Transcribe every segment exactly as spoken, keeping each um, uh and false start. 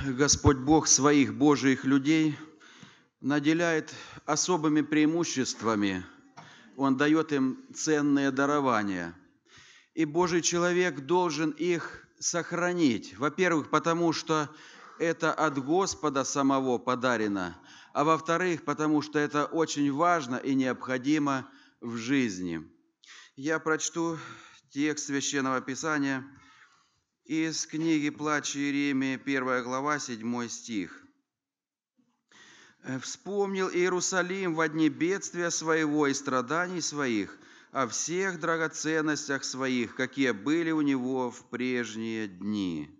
Господь Бог своих Божиих людей наделяет особыми преимуществами. Он дает им ценные дарования. И Божий человек должен их сохранить. Во-первых, потому что это от Господа самого подарено, а во-вторых, потому что это очень важно и необходимо в жизни. Я прочту текст Священного Писания из книги «Плач Иеремии», первая глава, седьмой стих. «Вспомнил Иерусалим во дни бедствия своего и страданий своих, о всех драгоценностях своих, какие были у него в прежние дни».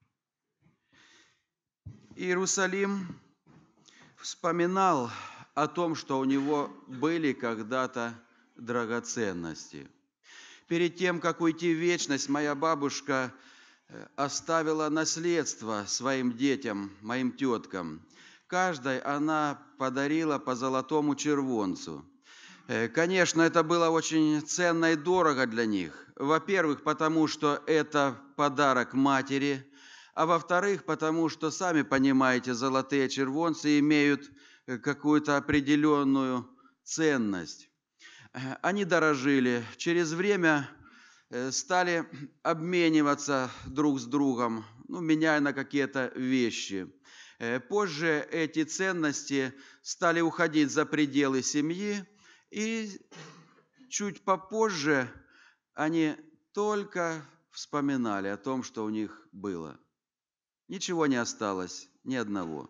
Иерусалим вспоминал о том, что у него были когда-то драгоценности. Перед тем, как уйти в вечность, моя бабушка оставила наследство своим детям, моим теткам. Каждой она подарила по золотому червонцу. Конечно, это было очень ценно и дорого для них. Во-первых, потому что это подарок матери, а во-вторых, потому что, сами понимаете, золотые червонцы имеют какую-то определенную ценность. Они дорожили. Через время стали обмениваться друг с другом, ну, меняя на какие-то вещи. Позже эти ценности стали уходить за пределы семьи, и чуть попозже они только вспоминали о том, что у них было. Ничего не осталось, ни одного.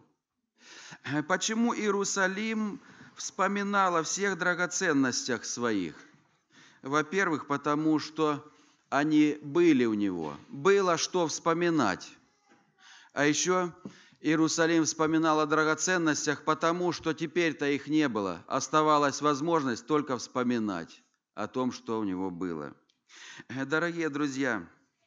Почему Иерусалим вспоминал о всех драгоценностях своих? Во-первых, потому что они были у него, было что вспоминать. А еще Иерусалим вспоминал о драгоценностях, потому что теперь-то их не было. Оставалась возможность только вспоминать о том, что у него было. Дорогие друзья,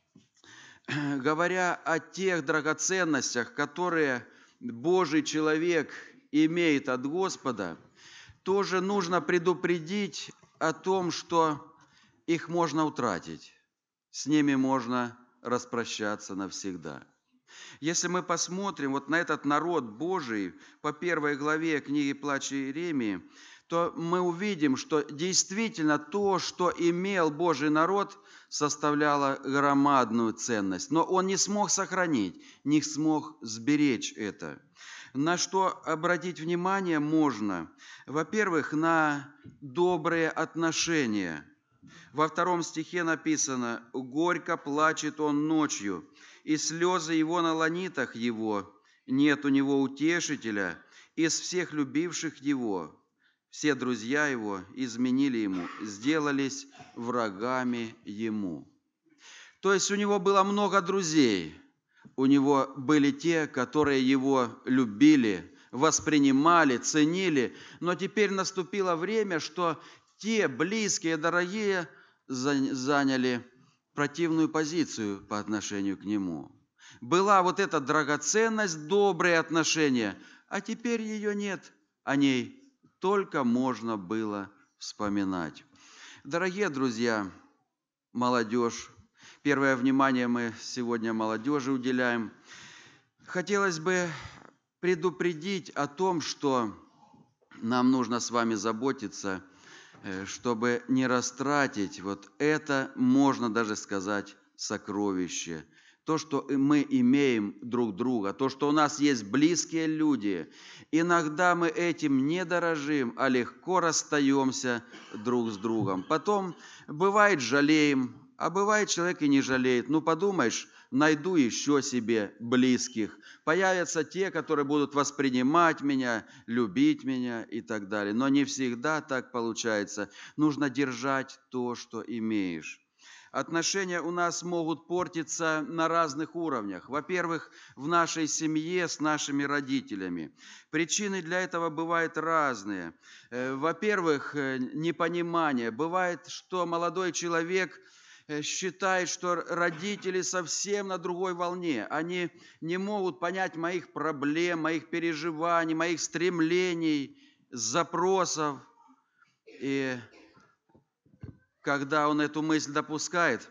говоря о тех драгоценностях, которые Божий человек имеет от Господа, тоже нужно предупредить о том, что их можно утратить, с ними можно распрощаться навсегда. Если мы посмотрим вот на этот народ Божий по первой главе книги «Плач Иеремии», то мы увидим, что действительно то, что имел Божий народ, составляло громадную ценность. Но он не смог сохранить, не смог сберечь это. На что обратить внимание можно? Во-первых, на добрые отношения. Во втором стихе написано: «Горько плачет он ночью, и слезы его на ланитах его, нет у него утешителя, из всех любивших его. Все друзья его изменили ему, сделались врагами ему». То есть у него было много друзей, у него были те, которые его любили, воспринимали, ценили, но теперь наступило время, что те близкие, дорогие, заняли противную позицию по отношению к нему. Была вот эта драгоценность, добрые отношения, а теперь ее нет, о ней только можно было вспоминать. Дорогие друзья, молодежь, первое внимание мы сегодня молодежи уделяем. Хотелось бы предупредить о том, что нам нужно с вами заботиться, чтобы не растратить вот это, можно даже сказать, сокровище. То, что мы имеем друг друга, то, что у нас есть близкие люди. Иногда мы этим не дорожим, а легко расстаемся друг с другом. Потом, бывает, жалеем, а бывает, человек и не жалеет. Ну, подумаешь, найду еще себе близких. Появятся те, которые будут воспринимать меня, любить меня и так далее. Но не всегда так получается. Нужно держать то, что имеешь. Отношения у нас могут портиться на разных уровнях. Во-первых, в нашей семье с нашими родителями. Причины для этого бывают разные. Во-первых, непонимание. Бывает, что молодой человек считает, что родители совсем на другой волне. Они не могут понять моих проблем, моих переживаний, моих стремлений, запросов. И когда он эту мысль допускает,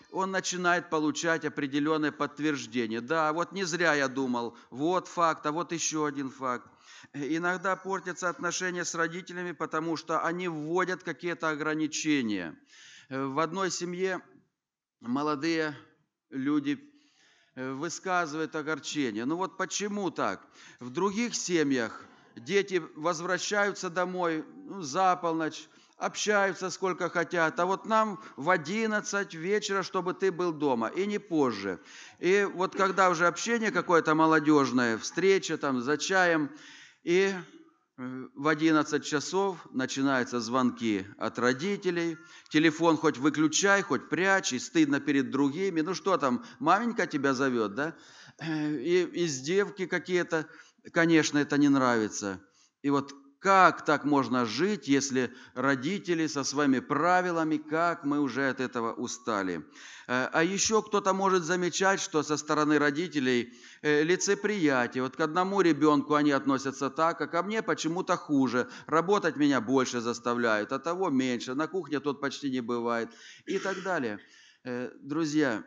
он начинает получать определенное подтверждение. Да, вот не зря я думал, вот факт, а вот еще один факт. Иногда портятся отношения с родителями, потому что они вводят какие-то ограничения. В одной семье молодые люди высказывают огорчение. Ну вот почему так? В других семьях дети возвращаются домой ну, за полночь, общаются сколько хотят, а вот нам в одиннадцать вечера, чтобы ты был дома, и не позже. И вот когда уже общение какое-то молодежное, встреча там за чаем, и в одиннадцать часов начинаются звонки от родителей, телефон хоть выключай, хоть прячь, и стыдно перед другими. Ну что там, маменька тебя зовет, да? И издевки какие-то, конечно, это не нравится. И вот как так можно жить, если родители со своими правилами, как мы уже от этого устали. А еще кто-то может замечать, что со стороны родителей лицеприятие. Вот к одному ребенку они относятся так, а ко мне почему-то хуже. Работать меня больше заставляют, а того меньше. На кухне тот почти не бывает и так далее. Друзья,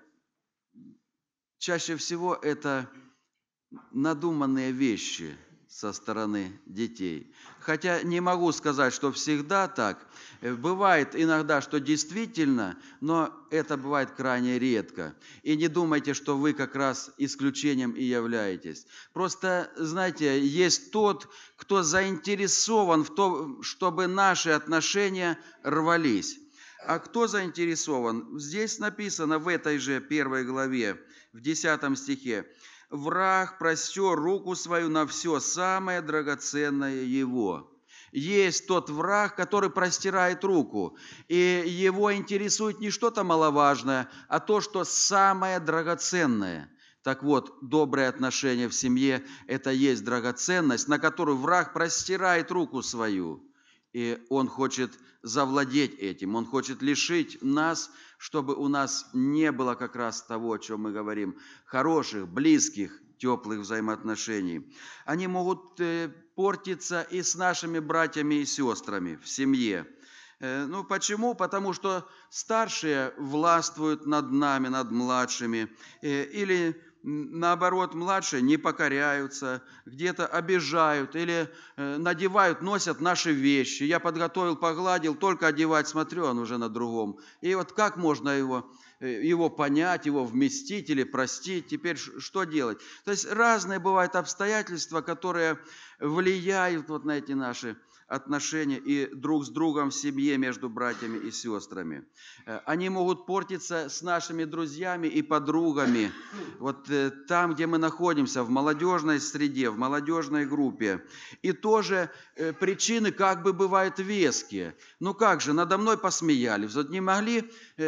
чаще всего это надуманные вещи со стороны детей. Хотя не могу сказать, что всегда так. Бывает иногда, что действительно, но это бывает крайне редко. И не думайте, что вы как раз исключением и являетесь. Просто, знаете, есть тот, кто заинтересован в том, чтобы наши отношения рвались. А кто заинтересован? Здесь написано в этой же первой главе, в десятом стихе. «Враг простер руку свою на все самое драгоценное его». Есть тот враг, который простирает руку, и его интересует не что-то маловажное, а то, что самое драгоценное. Так вот, добрые отношения в семье – это есть драгоценность, на которую враг простирает руку свою. И он хочет завладеть этим, он хочет лишить нас, чтобы у нас не было как раз того, о чем мы говорим, хороших, близких, теплых взаимоотношений. Они могут портиться и с нашими братьями и сестрами в семье. Ну, почему? Потому что старшие властвуют над нами, над младшими, или наоборот, младшие не покоряются, где-то обижают или надевают, носят наши вещи. Я подготовил, погладил, только одевать смотрю, он уже на другом. И вот как можно его, его понять, его вместить или простить? Теперь что делать? То есть разные бывают обстоятельства, которые влияют вот на эти наши отношения и друг с другом в семье между братьями и сестрами. Они могут портиться с нашими друзьями и подругами. Вот там, где мы находимся, в молодежной среде, в молодежной группе. И тоже причины как бы бывают веские. Ну как же, надо мной посмеялись. Вот не могли,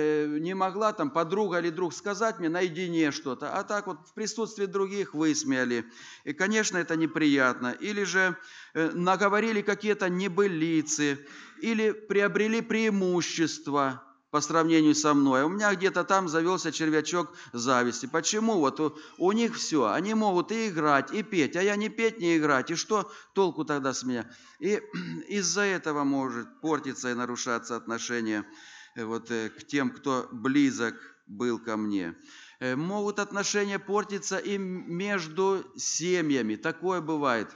не могла там подруга или друг сказать мне наедине что-то, а так вот в присутствии других высмеяли. И, конечно, это неприятно. Или же наговорили какие-то небылицы, или приобрели преимущество по сравнению со мной. У меня где-то там завелся червячок зависти. Почему? Вот у, у них все. Они могут и играть, и петь, а я не петь, не играть. И что толку тогда с меня? И из-за этого может портиться и нарушаться отношение вот, к тем, кто близок был ко мне. Могут отношения портиться и между семьями. Такое бывает.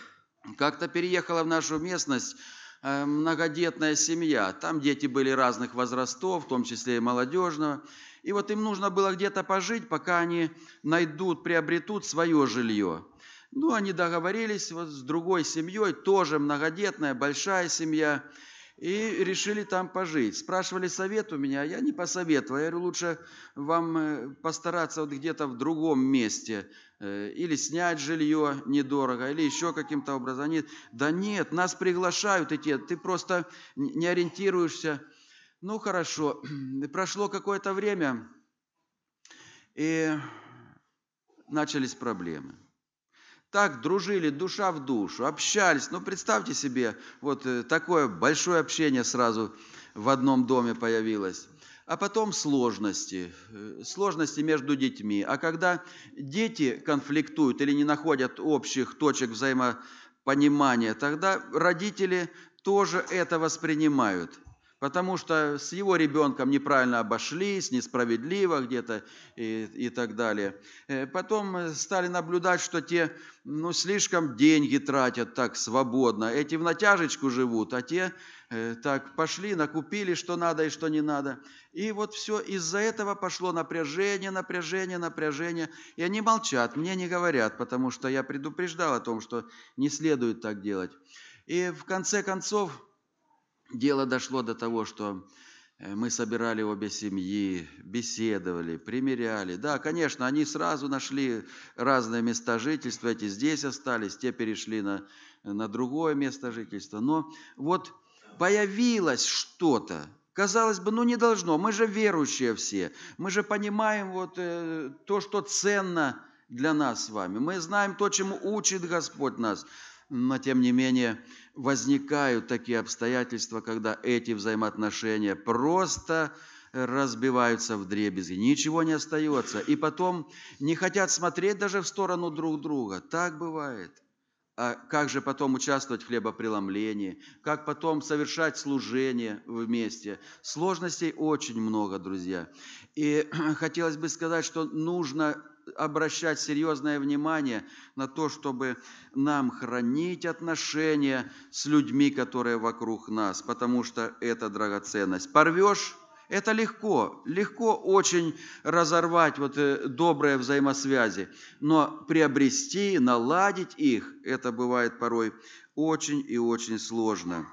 Как-то переехала в нашу местность многодетная семья. Там дети были разных возрастов, в том числе и молодежного. И вот им нужно было где-то пожить, пока они найдут, приобретут свое жилье. Ну, они договорились вот с другой семьей, тоже многодетная, большая семья, и решили там пожить. Спрашивали совет у меня, я не посоветовал. Я говорю, лучше вам постараться вот где-то в другом месте, или снять жилье недорого, или еще каким-то образом. Они, да нет, нас приглашают идти, ты просто не ориентируешься. Ну, хорошо. Прошло какое-то время, и начались проблемы. Так дружили душа в душу, общались. Ну, представьте себе, вот такое большое общение сразу в одном доме появилось. А потом сложности, сложности между детьми. А когда дети конфликтуют или не находят общих точек взаимопонимания, тогда родители тоже это воспринимают. потому что с его ребенком неправильно обошлись, несправедливо где-то и, и так далее. Потом стали наблюдать, что те ну, слишком деньги тратят так свободно, эти в натяжечку живут, а те так пошли, накупили, что надо и что не надо. И вот все из-за этого пошло напряжение, напряжение, напряжение. И они молчат, мне не говорят, потому что я предупреждал о том, что не следует так делать. И в конце концов дело дошло до того, что мы собирали обе семьи, беседовали, примиряли. Да, конечно, они сразу нашли разные места жительства, эти здесь остались, те перешли на, на другое место жительства. Но вот появилось что-то. Казалось бы, ну не должно, мы же верующие все, мы же понимаем вот э, то, что ценно для нас с вами. Мы знаем то, чему учит Господь нас. Но, тем не менее, возникают такие обстоятельства, когда эти взаимоотношения просто разбиваются вдребезги, ничего не остается. И потом не хотят смотреть даже в сторону друг друга. Так бывает. А как же потом участвовать в хлебопреломлении, как потом совершать служение вместе. Сложностей очень много, друзья. И хотелось бы сказать, что нужно обращать серьезное внимание на то, чтобы нам хранить отношения с людьми, которые вокруг нас, потому что это драгоценность. Порвешь – это легко, легко очень разорвать вот добрые взаимосвязи, но приобрести, наладить их, это бывает порой очень и очень сложно.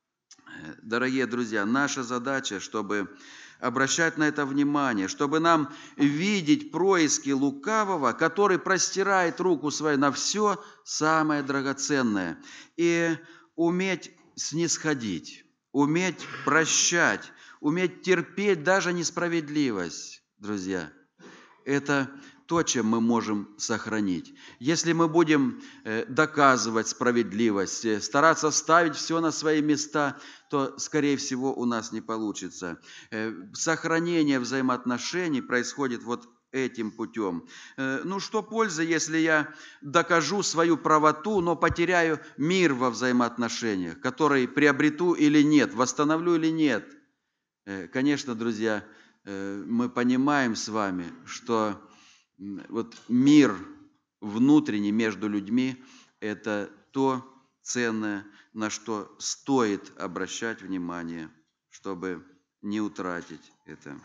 Дорогие друзья, наша задача, чтобы обращать на это внимание, чтобы нам видеть происки лукавого, который простирает руку свою на все самое драгоценное, и уметь снисходить, уметь прощать, уметь терпеть даже несправедливость, друзья. Это то, чем мы можем сохранить. Если мы будем доказывать справедливость, стараться ставить все на свои места, то, скорее всего, у нас не получится. Сохранение взаимоотношений происходит вот этим путем. Ну, что пользы, если я докажу свою правоту, но потеряю мир во взаимоотношениях, который приобрету или нет, восстановлю или нет? Конечно, друзья, мы понимаем с вами, что вот мир внутренний между людьми – это то ценное, на что стоит обращать внимание, чтобы не утратить это.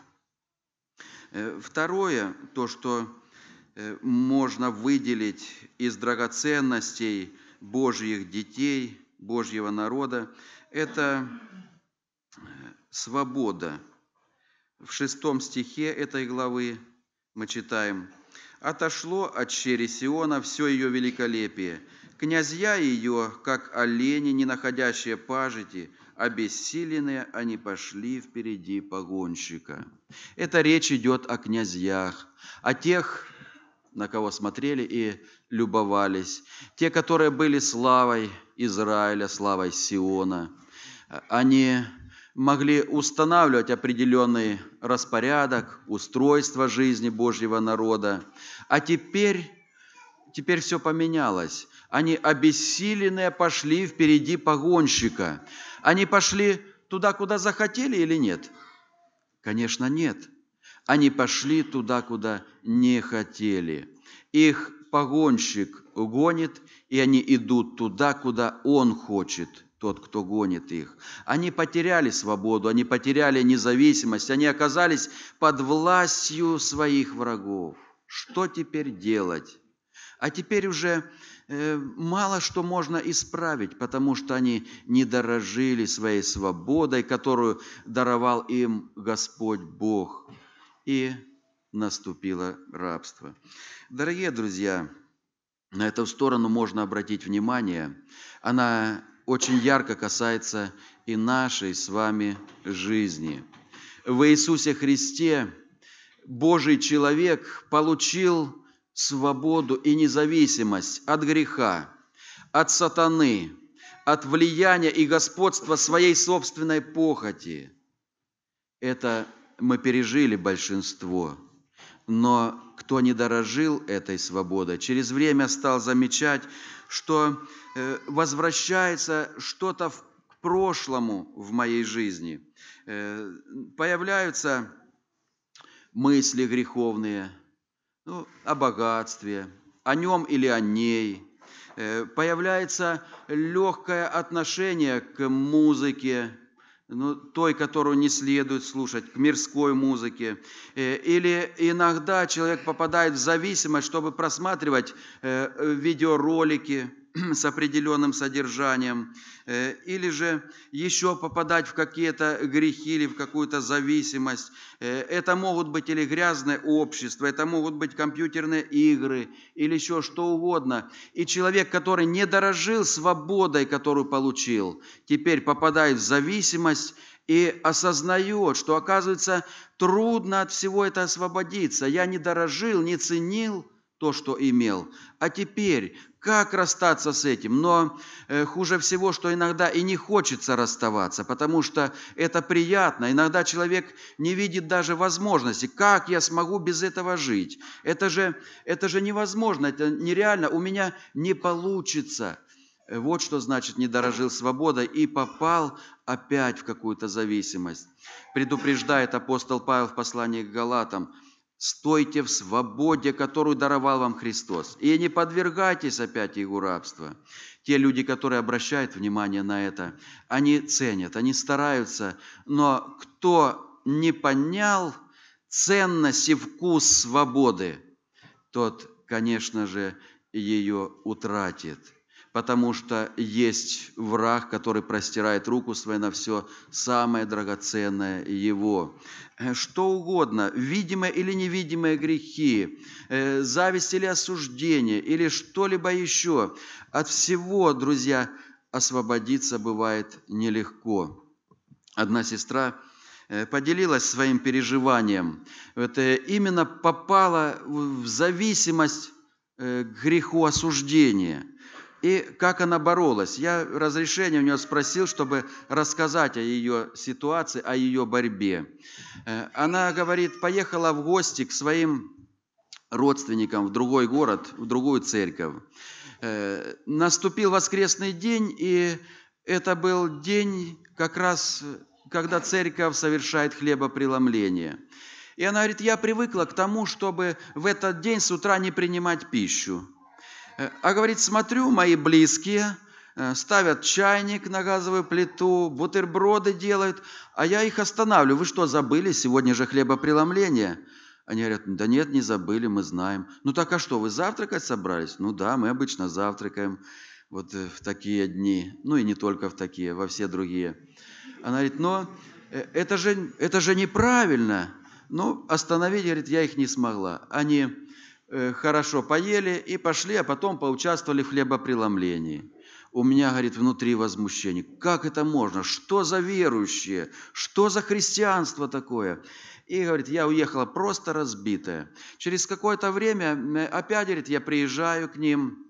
Второе, то, что можно выделить из драгоценностей Божьих детей, Божьего народа, это свобода. В шестом стихе этой главы мы читаем: «Отошло от чери Сиона все ее великолепие. Князья ее, как олени, не находящие пажити, обессиленные, они пошли впереди погонщика». Это речь идет о князьях, о тех, на кого смотрели и любовались, те, которые были славой Израиля, славой Сиона. Они могли устанавливать определенный распорядок, устройство жизни Божьего народа. А теперь, теперь все поменялось. Они обессиленные пошли впереди погонщика. Они пошли туда, куда захотели или нет? Конечно, нет. Они пошли туда, куда не хотели. Их погонщик гонит, и они идут туда, куда он хочет, тот, кто гонит их. Они потеряли свободу, они потеряли независимость, они оказались под властью своих врагов. Что теперь делать? А теперь уже э, мало что можно исправить, потому что они не дорожили своей свободой, которую даровал им Господь Бог. И наступило рабство. Дорогие друзья, на эту сторону можно обратить внимание. Она очень ярко касается и нашей с вами жизни. В Иисусе Христе Божий человек получил свободу и независимость от греха, от сатаны, от влияния и господства своей собственной похоти. Это мы пережили большинство. Но кто не дорожил этой свободой, через время стал замечать, что возвращается что-то прошлому в моей жизни. Появляются мысли греховные, ну, о богатстве, о нем или о ней. Появляется легкое отношение к музыке, ну, той, которую не следует слушать, к мирской музыке. Или иногда человек попадает в зависимость, чтобы просматривать видеоролики с определенным содержанием, или же еще попадать в какие-то грехи или в какую-то зависимость. Это могут быть или грязное общество, это могут быть компьютерные игры, или еще что угодно. И человек, который не дорожил свободой, которую получил, теперь попадает в зависимость и осознает, что, оказывается, трудно от всего этого освободиться. Я не дорожил, не ценил то, что имел. А теперь, как расстаться с этим? Но э, хуже всего, что иногда и не хочется расставаться, потому что это приятно. Иногда человек не видит даже возможности. Как я смогу без этого жить? Это же, это же невозможно, это нереально. У меня не получится. Вот что значит не дорожил свободой и попал опять в какую-то зависимость. Предупреждает апостол Павел в послании к Галатам: стойте в свободе, которую даровал вам Христос, и не подвергайтесь опять его рабства. Те люди, которые обращают внимание на это, они ценят, они стараются, но кто не понял ценность и вкус свободы, тот, конечно же, ее утратит. Потому что есть враг, который простирает руку свою на все самое драгоценное его. Что угодно, видимые или невидимые грехи, зависть или осуждение, или что-либо еще. От всего, друзья, освободиться бывает нелегко. Одна сестра поделилась своим переживанием. Это именно попала в зависимость к греху осуждения. И как она боролась. Я разрешение у нее спросил, чтобы рассказать о ее ситуации, о ее борьбе. Она, говорит, поехала в гости к своим родственникам в другой город, в другую церковь. Наступил воскресный день, и это был день как раз, когда церковь совершает хлебопреломление. И она говорит, я привыкла к тому, чтобы в этот день с утра не принимать пищу. А говорит, смотрю, мои близкие ставят чайник на газовую плиту, бутерброды делают, а я их останавливаю. Вы что, забыли? Сегодня же хлебопреломление. Они говорят, да нет, не забыли, мы знаем. Ну так а что, вы завтракать собрались? Ну да, мы обычно завтракаем вот в такие дни. Ну и не только в такие, во все другие. Она говорит, но это же, это же неправильно. Ну, остановить, говорит, я их не смогла. Они хорошо поели и пошли, а потом поучаствовали в хлебопреломлении. У меня, говорит, внутри возмущение. Как это можно? Что за верующие? Что за христианство такое? И, говорит, я уехала просто разбитая. Через какое-то время, опять, говорит, я приезжаю к ним.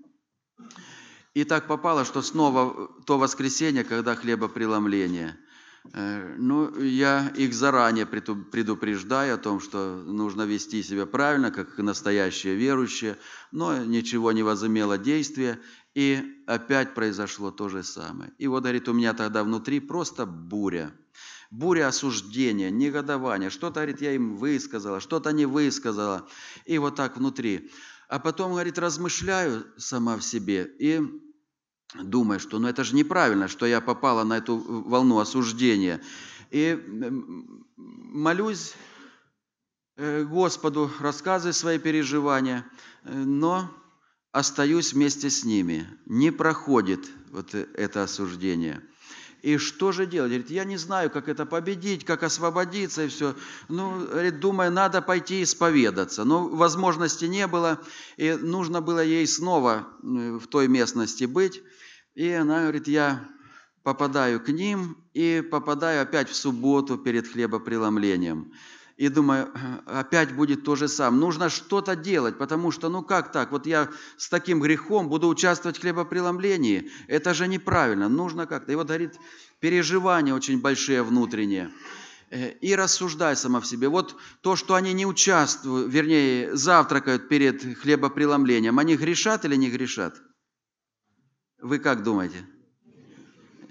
И так попало, что снова то воскресенье, когда хлебопреломление. Ну, я их заранее предупреждаю о том, что нужно вести себя правильно, как настоящие верующие, но ничего не возымело действия, и опять произошло то же самое. И вот, говорит, у меня тогда внутри просто буря. Буря осуждения, негодования. Что-то, говорит, я им высказала, что-то не высказала. И вот так внутри. А потом, говорит, размышляю сама в себе и думаю, что ну это же неправильно, что я попала на эту волну осуждения. И молюсь Господу, рассказываю свои переживания, но остаюсь вместе с ними. Не проходит вот это осуждение. И что же делать? Говорит, я не знаю, как это победить, как освободиться и все. Ну, говорит, думаю, надо пойти исповедаться. Но возможности не было, и нужно было ей снова в той местности быть. И она говорит, я попадаю к ним и попадаю опять в субботу перед хлебопреломлением. И думаю, опять будет то же самое. Нужно что-то делать, потому что, ну как так? Вот я с таким грехом буду участвовать в хлебопреломлении. Это же неправильно. Нужно как-то. И вот, говорит, переживания очень большие внутренние. И рассуждай сама в себе. Вот то, что они не участвуют, вернее, завтракают перед хлебопреломлением, они грешат или не грешат? Вы как думаете?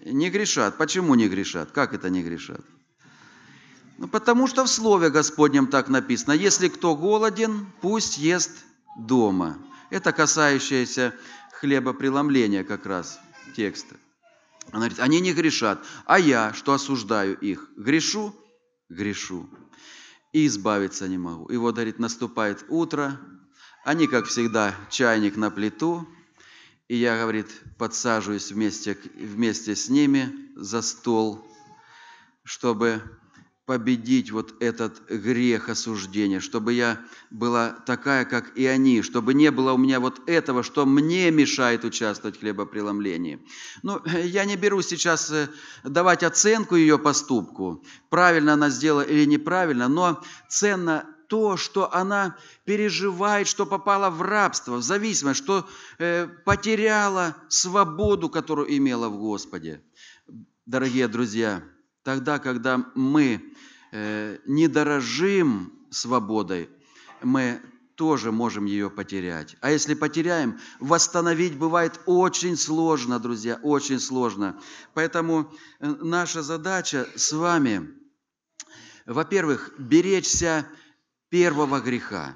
Не грешат. Почему не грешат? Как это не грешат? Ну, потому что в Слове Господнем так написано: если кто голоден, пусть ест дома. Это касающееся хлебопреломления как раз текста. Она говорит, они не грешат, а я, что осуждаю их, грешу? Грешу. И избавиться не могу. И вот, говорит, наступает утро, они, как всегда, чайник на плиту, и я, говорит, подсаживаюсь вместе, вместе с ними за стол, чтобы победить вот этот грех осуждения, чтобы я была такая, как и они, чтобы не было у меня вот этого, что мне мешает участвовать в хлебопреломлении. Ну, я не беру сейчас давать оценку ее поступку, правильно она сделала или неправильно, но ценно то, что она переживает, что попала в рабство, в зависимость, что э, потеряла свободу, которую имела в Господе. Дорогие друзья, тогда, когда мы э, не дорожим свободой, мы тоже можем ее потерять. А если потеряем, восстановить бывает очень сложно, друзья, очень сложно. Поэтому наша задача с вами, во-первых, беречься первого греха.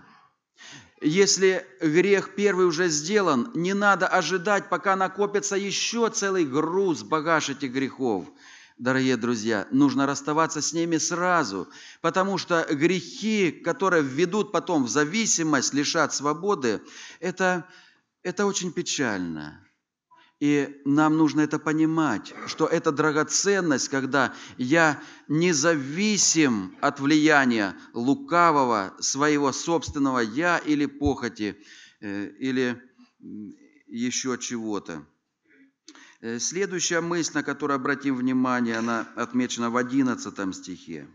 Если грех первый уже сделан, не надо ожидать, пока накопится еще целый груз, багаж этих грехов. Дорогие друзья, нужно расставаться с ними сразу, потому что грехи, которые введут потом в зависимость, лишат свободы, это, это очень печально. И нам нужно это понимать, что это драгоценность, когда я независим от влияния лукавого, своего собственного «я» или похоти, или еще чего-то. Следующая мысль, на которую обратим внимание, она отмечена в одиннадцатом стихе.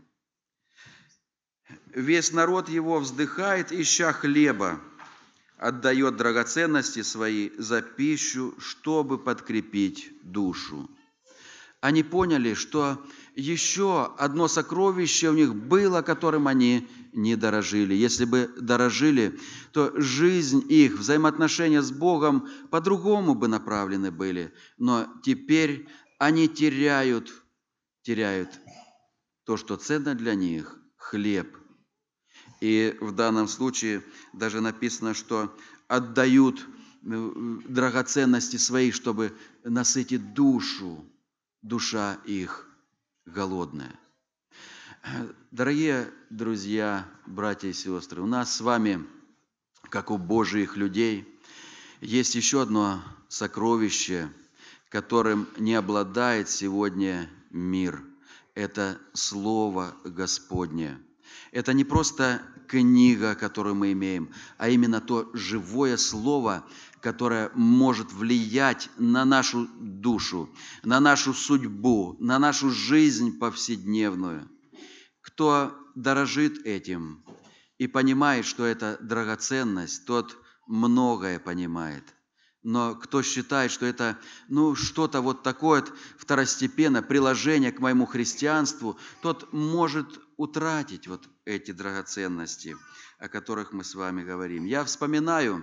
«Весь народ его вздыхает, ища хлеба, отдает драгоценности свои за пищу, чтобы подкрепить душу». Они поняли, что еще одно сокровище у них было, которым они не дорожили. Если бы дорожили, то жизнь их, взаимоотношения с Богом по-другому бы направлены были. Но теперь они теряют, теряют то, что ценно для них – хлеб. И в данном случае даже написано, что отдают драгоценности свои, чтобы насытить душу, душа их голодная. Дорогие друзья, братья и сестры, у нас с вами, как у Божьих людей, есть еще одно сокровище, которым не обладает сегодня мир. Это Слово Господне. Это не просто книга, которую мы имеем, а именно то живое Слово, которое может влиять на нашу душу, на нашу судьбу, на нашу жизнь повседневную. Кто дорожит этим и понимает, что это драгоценность, тот многое понимает. Но кто считает, что это ну, что-то вот такое второстепенное, приложение к моему христианству, тот может утратить вот эти драгоценности, о которых мы с вами говорим. Я вспоминаю,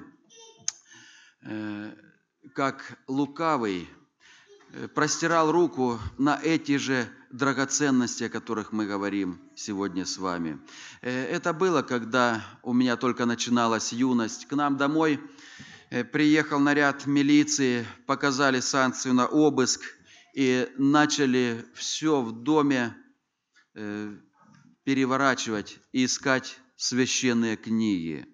как лукавый простирал руку на эти же драгоценности, о которых мы говорим сегодня с вами. Это было, когда у меня только начиналась юность. К нам домой приехал наряд милиции, показали санкцию на обыск и начали все в доме переворачивать и искать священные книги.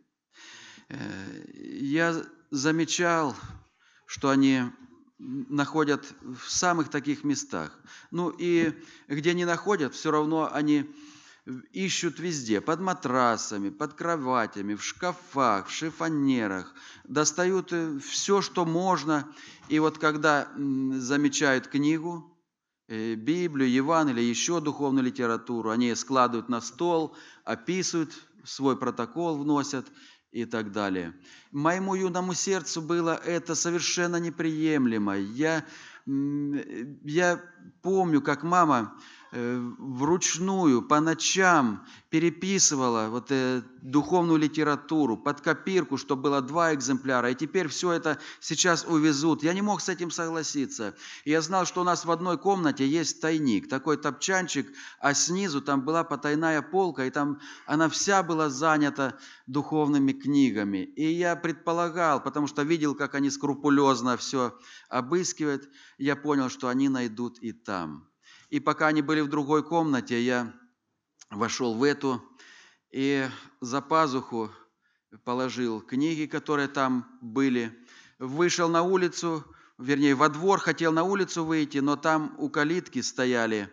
Я замечал, что они находят в самых таких местах. Ну и где не находят, все равно они ищут везде, под матрасами, под кроватями, в шкафах, в шифонерах, достают все, что можно. И вот когда замечают книгу, Библию, Евангелие, еще духовную литературу, они складывают на стол, описывают, свой протокол вносят и так далее. Моему юному сердцу было это совершенно неприемлемо. Я, я помню, как мама вручную по ночам переписывала вот, э, духовную литературу под копирку, чтобы было два экземпляра, и теперь все это сейчас увезут. Я не мог с этим согласиться. И я знал, что у нас в одной комнате есть тайник, такой топчанчик, а снизу там была потайная полка, и там она вся была занята духовными книгами. И я предполагал, потому что видел, как они скрупулезно все обыскивают, я понял, что они найдут и там. И пока они были в другой комнате, я вошел в эту и за пазуху положил книги, которые там были. Вышел на улицу, вернее, во двор, хотел на улицу выйти, но там у калитки стояли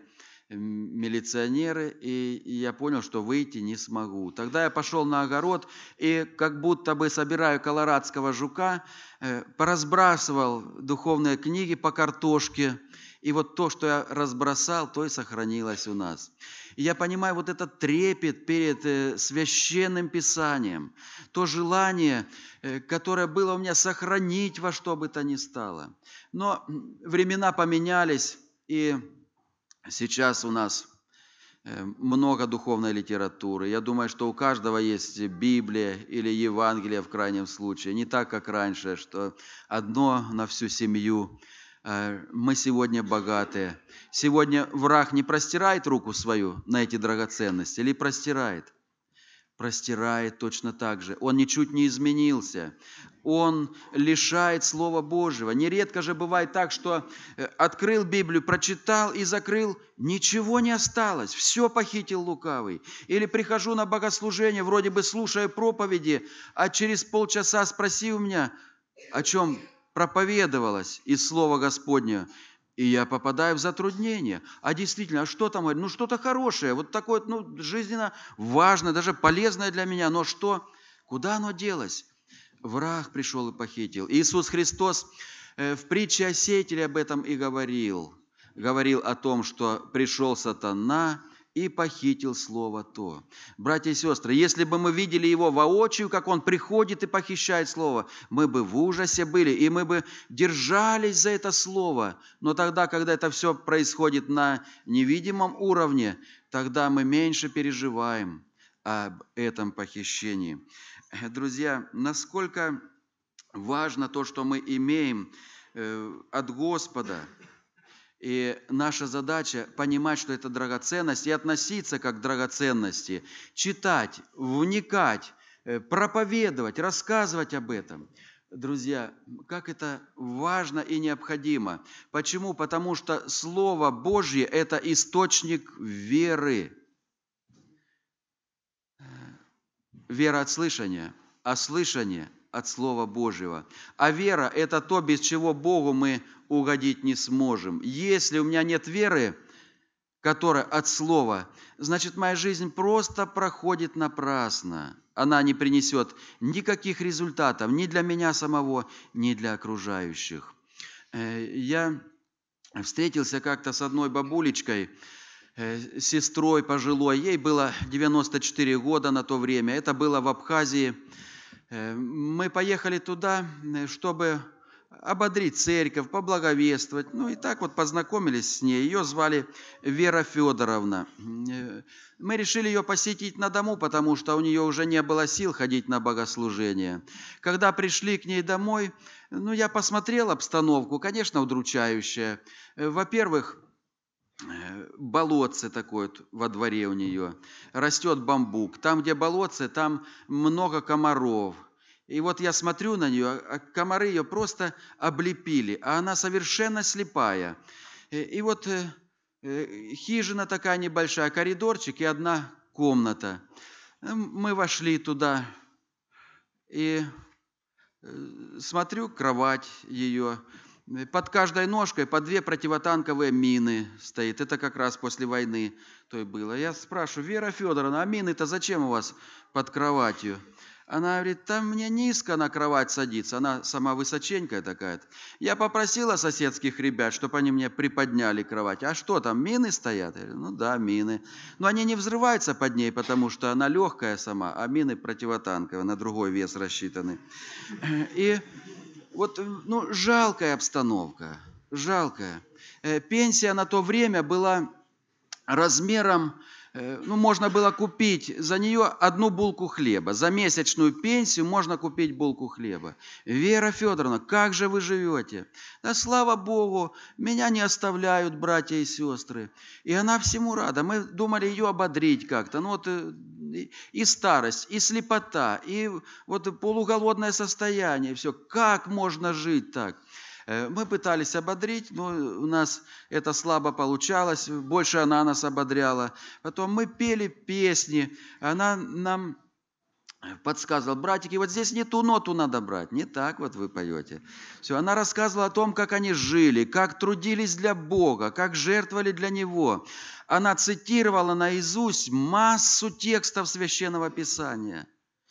милиционеры, и я понял, что выйти не смогу. Тогда я пошел на огород и как будто бы собираю колорадского жука, поразбрасывал духовные книги по картошке, и вот то, что я разбросал, то и сохранилось у нас. И я понимаю вот этот трепет перед священным Писанием, то желание, которое было у меня сохранить во что бы то ни стало. Но времена поменялись, и сейчас у нас много духовной литературы. Я думаю, что у каждого есть Библия или Евангелие в крайнем случае. Не так, как раньше, что одно на всю семью. Мы сегодня богатые. Сегодня враг не простирает руку свою на эти драгоценности или простирает? Простирает точно так же. Он ничуть не изменился. Он лишает Слова Божьего. Нередко же бывает так, что открыл Библию, прочитал и закрыл, ничего не осталось, все похитил лукавый. Или прихожу на богослужение, вроде бы слушаю проповеди, а через полчаса спроси у меня, о чем проповедовалось из Слова Господня, и я попадаю в затруднение. А действительно, а что там? Ну, что-то хорошее, вот такое, ну, жизненно важное, даже полезное для меня, но что? Куда оно делось? Враг пришел и похитил. Иисус Христос в притче о сеятеле об этом и говорил. Говорил о том, что пришел сатана и похитил слово то. Братья и сестры, если бы мы видели его воочию, как он приходит и похищает слово, мы бы в ужасе были, и мы бы держались за это слово. Но тогда, когда это все происходит на невидимом уровне, тогда мы меньше переживаем об этом похищении. Друзья, насколько важно то, что мы имеем от Господа, и наша задача понимать, что это драгоценность, и относиться как к драгоценности, читать, вникать, проповедовать, рассказывать об этом. Друзья, как это важно и необходимо. Почему? Потому что Слово Божье – это источник веры. Вера от слышания, а слышание от Слова Божьего. А вера – это то, без чего Богу мы угодить не сможем. Если у меня нет веры, которая от Слова, значит, моя жизнь просто проходит напрасно. Она не принесет никаких результатов ни для меня самого, ни для окружающих. Я встретился как-то с одной бабулечкой, сестрой пожилой, ей было девяносто четыре года на то время, это было в Абхазии. Мы поехали туда, чтобы ободрить церковь, поблаговествовать. Ну и так вот познакомились с ней. Ее звали Вера Федоровна. Мы решили ее посетить на дому, потому что у нее уже не было сил ходить на богослужение. Когда пришли к ней домой, ну я посмотрел обстановку, конечно, удручающая. Во-первых, болотце такое вот во дворе у нее, растет бамбук. Там, где болотце, там много комаров. И вот я смотрю на нее, а комары ее просто облепили, а она совершенно слепая. И вот хижина такая небольшая, коридорчик и одна комната. Мы вошли туда, и смотрю, кровать ее. Под каждой ножкой по две противотанковые мины стоит. Это как раз после войны то и было. Я спрашиваю: Вера Федоровна, а мины-то зачем у вас под кроватью? Она говорит: там мне низко на кровать садиться. Она сама высоченькая такая. Я попросила соседских ребят, чтобы они мне приподняли кровать. А что там, мины стоят? Я говорю: ну да, мины. Но они не взрываются под ней, потому что она легкая сама, а мины противотанковые, на другой вес рассчитаны. И вот, ну, жалкая обстановка, жалкая. Пенсия на то время была размером, ну, можно было купить за нее одну булку хлеба. За месячную пенсию можно купить булку хлеба. Вера Федоровна, как же вы живете? Да слава Богу, меня не оставляют братья и сестры. И она всему рада. Мы думали ее ободрить как-то. Ну вот и старость, и слепота, и вот полуголодное состояние. Все. Как можно жить так? Мы пытались ободрить, но у нас это слабо получалось, больше она нас ободряла. Потом мы пели песни, она нам подсказывала: братики, вот здесь не ту ноту надо брать, не так вот вы поете. Все, она рассказывала о том, как они жили, как трудились для Бога, как жертвовали для Него. Она цитировала наизусть массу текстов Священного Писания.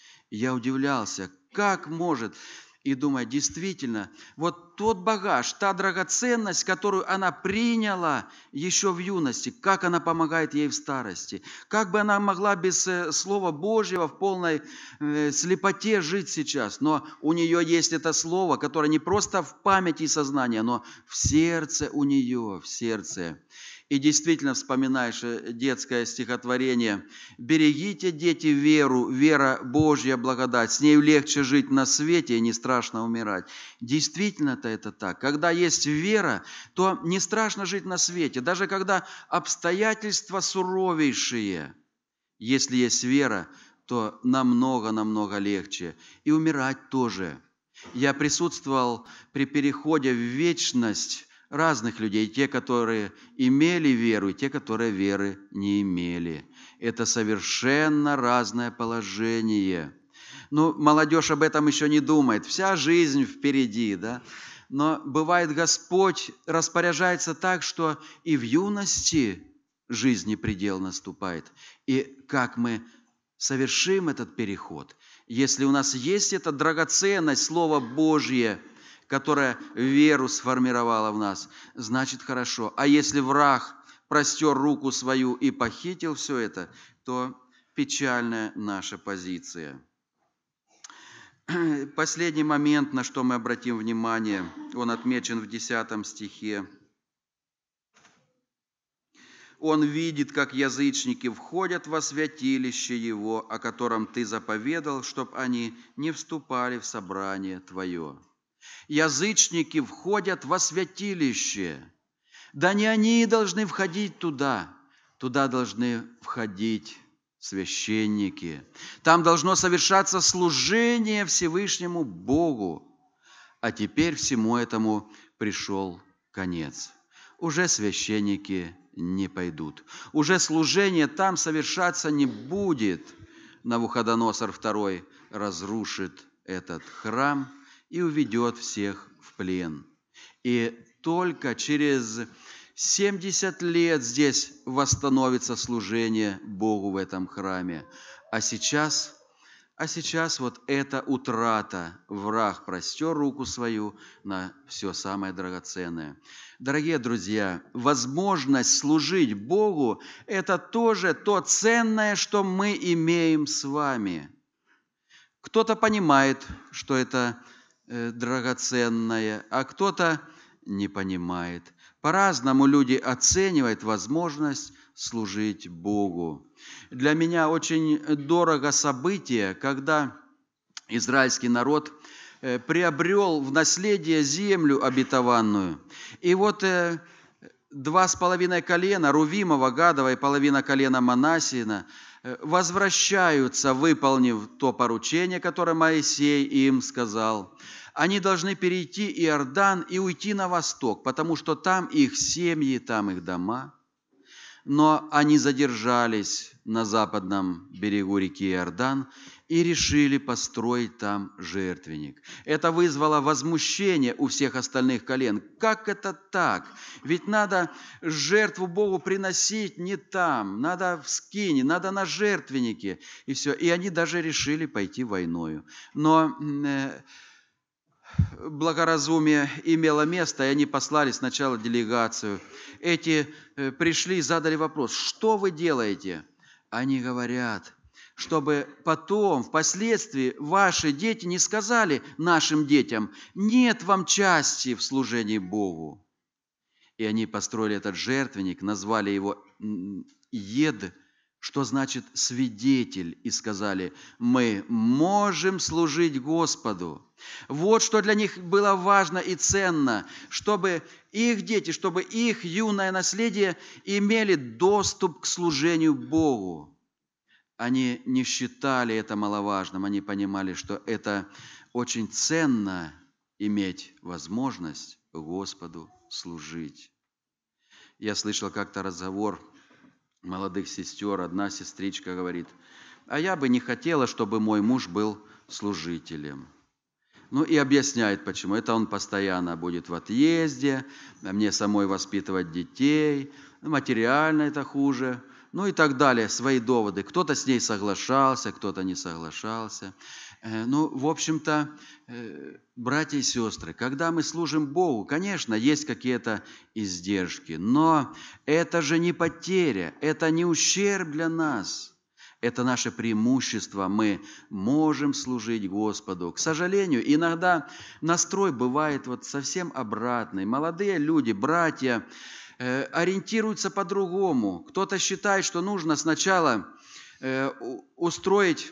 Я удивлялся, как может... И думаю, действительно, вот тот багаж, та драгоценность, которую она приняла еще в юности, как она помогает ей в старости, как бы она могла без Слова Божьего в полной слепоте жить сейчас. Но у нее есть это Слово, которое не просто в памяти и сознании, но в сердце у нее, в сердце. И действительно вспоминаешь детское стихотворение: «Берегите, дети, веру, вера Божья благодать, с нею легче жить на свете и не страшно умирать». Действительно-то это так. Когда есть вера, то не страшно жить на свете. Даже когда обстоятельства суровейшие, если есть вера, то намного-намного легче. И умирать тоже. Я присутствовал при переходе в вечность разных людей, те, которые имели веру, и те, которые веры не имели. Это совершенно разное положение. Ну, молодежь об этом еще не думает. Вся жизнь впереди, да? Но бывает, Господь распоряжается так, что и в юности жизни предел наступает. И как мы совершим этот переход? Если у нас есть эта драгоценность, Слово Божье, которая веру сформировала в нас, значит хорошо. А если враг простер руку свою и похитил все это, то печальная наша позиция. Последний момент, на что мы обратим внимание, он отмечен в десятом стихе. Он видит, как язычники входят во святилище Его, о котором Ты заповедал, чтоб они не вступали в собрание Твое. Язычники входят во святилище. Да не они должны входить туда. Туда должны входить священники. Там должно совершаться служение Всевышнему Богу. А теперь всему этому пришел конец. Уже священники не пойдут. Уже служение там совершаться не будет. Навуходоносор второй разрушит этот храм и уведет всех в плен. И только через семьдесят лет здесь восстановится служение Богу в этом храме. А сейчас, а сейчас вот эта утрата, враг простер руку свою на все самое драгоценное. Дорогие друзья, возможность служить Богу – это тоже то ценное, что мы имеем с вами. Кто-то понимает, что это драгоценное, а кто-то не понимает. По-разному люди оценивают возможность служить Богу. Для меня очень дорого событие, когда израильский народ приобрел в наследие землю обетованную. И вот два с половиной колена, Рувимова, Гадова и половина колена Манассиина, возвращаются, выполнив то поручение, которое Моисей им сказал. Они должны перейти Иордан и уйти на восток, потому что там их семьи, там их дома. Но они задержались на западном берегу реки Иордан и решили построить там жертвенник. Это вызвало возмущение у всех остальных колен. Как это так? Ведь надо жертву Богу приносить не там, надо в скине, надо на жертвеннике. И все. И они даже решили пойти войною. Но благоразумие имело место, и они послали сначала делегацию. Эти пришли и задали вопрос: что вы делаете? Они говорят: чтобы потом, впоследствии, ваши дети не сказали нашим детям: нет вам части в служении Богу. И они построили этот жертвенник, назвали его Ед, что значит свидетель, и сказали: мы можем служить Господу. Вот что для них было важно и ценно, чтобы их дети, чтобы их юное наследие имели доступ к служению Богу. Они не считали это маловажным, они понимали, что это очень ценно иметь возможность Господу служить. Я слышал как-то разговор молодых сестер. Одна сестричка говорит: а я бы не хотела, чтобы мой муж был служителем. Ну и объясняет, почему. Это он постоянно будет в отъезде, а мне самой воспитывать детей, материально это хуже, ну и так далее, свои доводы. Кто-то с ней соглашался, кто-то не соглашался. Ну, в общем-то, братья и сестры, когда мы служим Богу, конечно, есть какие-то издержки, но это же не потеря, это не ущерб для нас. Это наше преимущество, мы можем служить Господу. К сожалению, иногда настрой бывает вот совсем обратный. Молодые люди, братья, э, ориентируются по-другому. Кто-то считает, что нужно сначала э, устроить,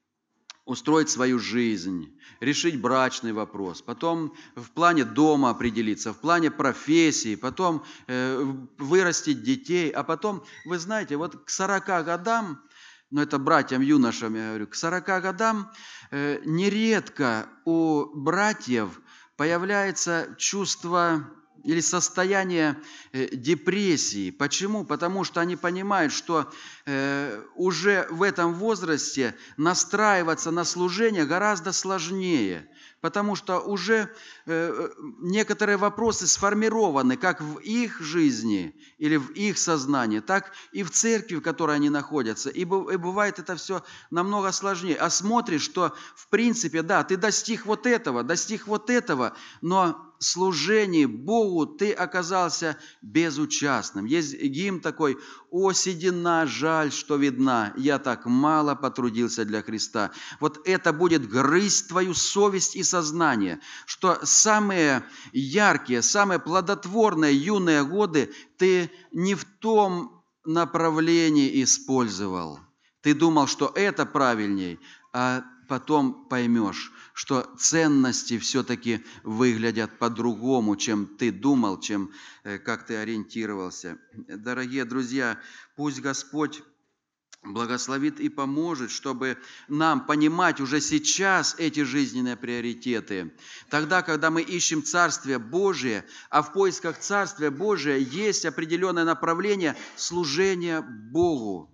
устроить свою жизнь, решить брачный вопрос, потом в плане дома определиться, в плане профессии, потом э, вырастить детей, а потом, вы знаете, вот к сорока годам, но это братьям, юношам, я говорю, к сорока годам э, нередко у братьев появляется чувство или состояние э, депрессии. Почему? Потому что они понимают, что э, уже в этом возрасте настраиваться на служение гораздо сложнее, потому что уже э, некоторые вопросы сформированы как в их жизни или в их сознании, так и в церкви, в которой они находятся. И бывает это все намного сложнее. А смотришь, что в принципе, да, ты достиг вот этого, достиг вот этого, но в служении Богу ты оказался безучастным. Есть гимн такой: «О, седина, жаль, что видна, я так мало потрудился для Христа». Вот это будет грызть твою совесть и сознание, что самые яркие, самые плодотворные юные годы ты не в том направлении использовал. Ты думал, что это правильней, а потом поймешь, что ценности все-таки выглядят по-другому, чем ты думал, чем как ты ориентировался. Дорогие друзья, пусть Господь благословит и поможет, чтобы нам понимать уже сейчас эти жизненные приоритеты. Тогда, когда мы ищем Царствие Божие, а в поисках Царствия Божия есть определенное направление служения Богу,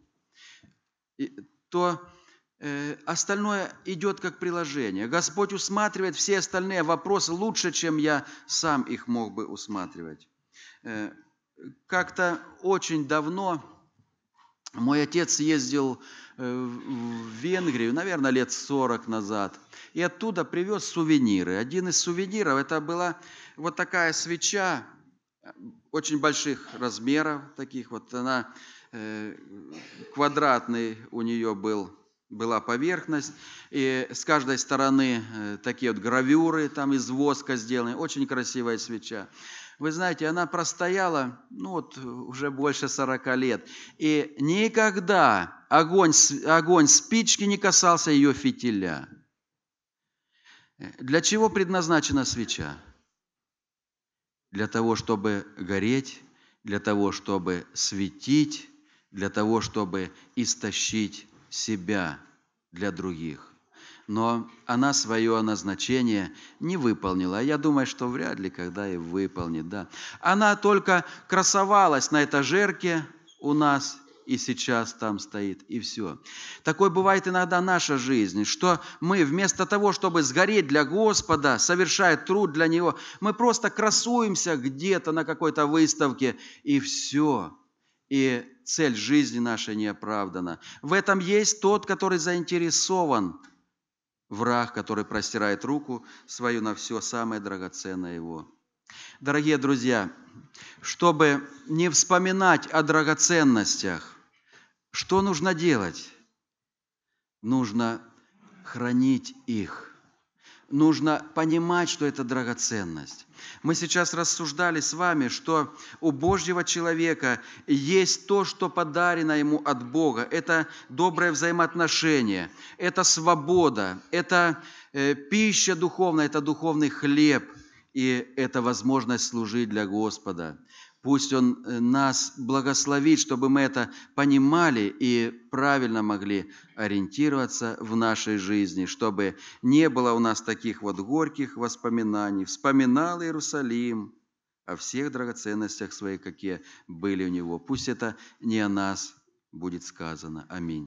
то остальное идет как приложение. Господь усматривает все остальные вопросы лучше, чем я сам их мог бы усматривать. Как-то очень давно мой отец ездил в Венгрию, наверное, лет сорок назад, и оттуда привез сувениры. Один из сувениров – это была вот такая свеча очень больших размеров, таких вот, она квадратный у нее был. Была поверхность, и с каждой стороны такие вот гравюры там из воска сделаны, очень красивая свеча. Вы знаете, она простояла, ну вот, уже больше сорока лет, и никогда огонь, огонь спички не касался ее фитиля. Для чего предназначена свеча? Для того, чтобы гореть, для того, чтобы светить, для того, чтобы истощить себя для других. Но она свое назначение не выполнила. Я думаю, что вряд ли когда и выполнит. Да. Она только красовалась на этажерке у нас, и сейчас там стоит, и все. Такой бывает иногда наша жизнь, что мы вместо того, чтобы сгореть для Господа, совершая труд для Него, мы просто красуемся где-то на какой-то выставке, и все. И цель жизни нашей не оправдана. В этом есть тот, который заинтересован, враг, который простирает руку свою на все самое драгоценное его. Дорогие друзья, чтобы не вспоминать о драгоценностях, что нужно делать? Нужно хранить их. нужно понимать, что это драгоценность. Мы сейчас рассуждали с вами, что у Божьего человека есть то, что подарено ему от Бога. Это доброе взаимоотношение, это свобода, это э, пища духовная, это духовный хлеб, и это возможность служить для Господа. Пусть Он нас благословит, чтобы мы это понимали и правильно могли ориентироваться в нашей жизни, чтобы не было у нас таких вот горьких воспоминаний. Вспоминал Иерусалим о всех драгоценностях своих, какие были у него. Пусть это не о нас будет сказано. Аминь.